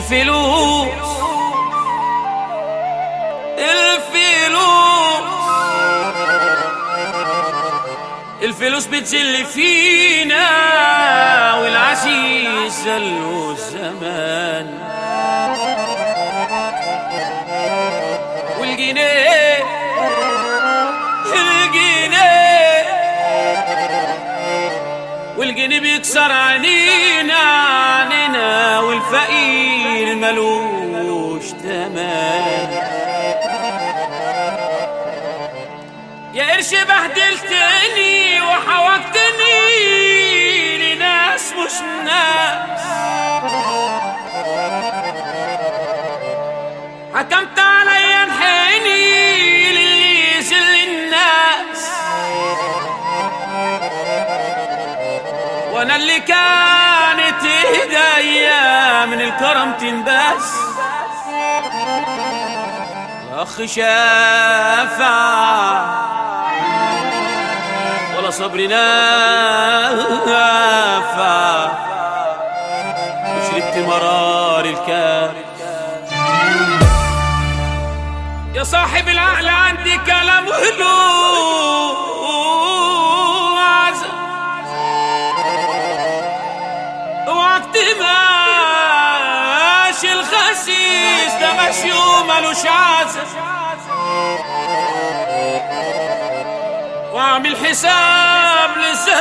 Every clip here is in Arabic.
الفلوس الفلوس بتزل فينا والعزيز له الزمان والجنيه والجنيه بيكسر عنينا والفقير ملوش تمام. يا قرش بهدلتني وحوجتني لناس مش ناس، حكمت عليا انحني للي يذل الناس، وانا اللي كانت ايديا من الكرم تنبس. اخ شافع ولا صبر نافع وشربت مرار الكاس. يا صاحب العقل عندي كلام هدوء اوعك تماشي الخسيس ده مشيوم ملوش عازة، واعمل حساب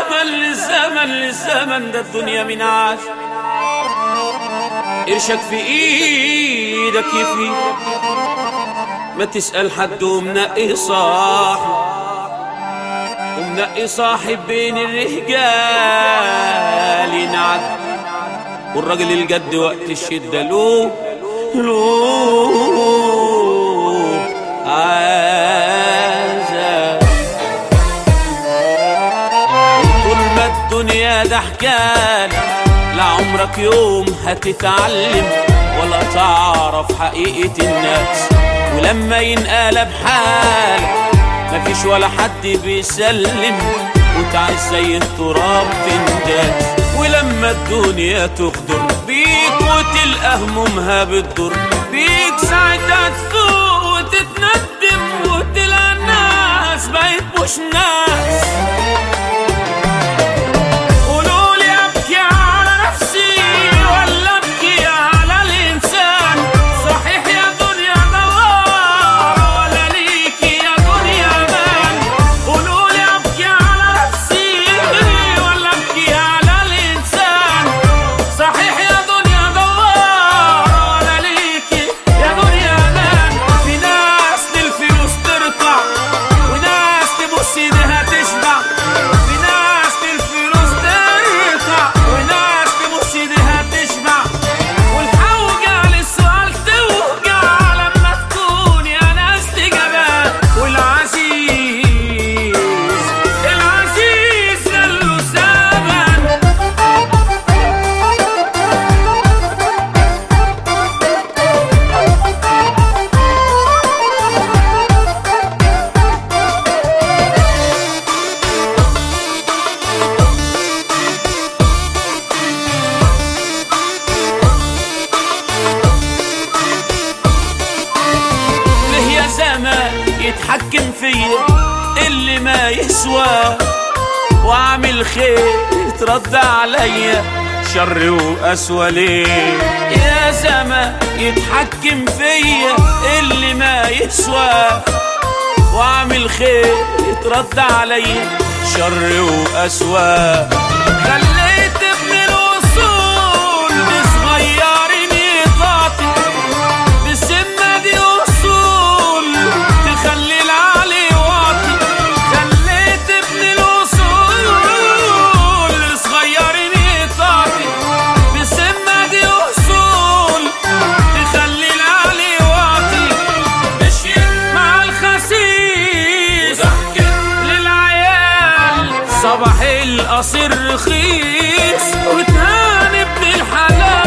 للزمن ده الدنيا من عاش. قرشك في ايدك يفيد، ما تسأل حد ومنقي صاحب بين الرجال ينعد، والراجل الجد وقت الشدة له عازة. طول ما الدنيا ضحكان لعمرك يوم هتتعلم ولا تعرف حقيقة الناس، ولما ينقلب حالك مفيش ولا حد بيسلم وتعيش زي التراب تنداس. ولما الدنيا تغدر بيك وتلقى همومها بتضر بيك ساعتها تفوق وتتندم وتلقى الناس بقيت مش ناس. قولولي ابكي على نفسي ولا ابكي على الانسان، صحيح يا دنيا دوار ولا ليكي يا دنيا مان. قولولي ابكي على نفسي ولا ابكي على الانسان، صحيح يا دنيا دوار ولا ليكي يا دنيا مان. في ناس للفلوس ترقع وناس تبص ايديها تشبع، في ناس للفلوس ترقع وناس تبص ايديها تشبع، والحوجة للسؤال توجع لما تكون يا ناس تجابات. والعزيز له زمن. ليه يا زمان يتحكم فيا اللي ما يسوى، واعمل خير يترد عليا شر وقسوة. ليه يا زمان يتحكم فيا اللي ما يسوى، واعمل خير يترد عليا شر وقسوة. خليت ابن الوصول بصغيرين يطاطي بالسمة دي وصول تخلي العلي واطي. خليت ابن الوصول صغيرين يطاطي بالسمة دي وصول تخلي العلي واطي. مشيت مع الخسيس للعيال صباح القصير رخيص وتهان ابن الحلال.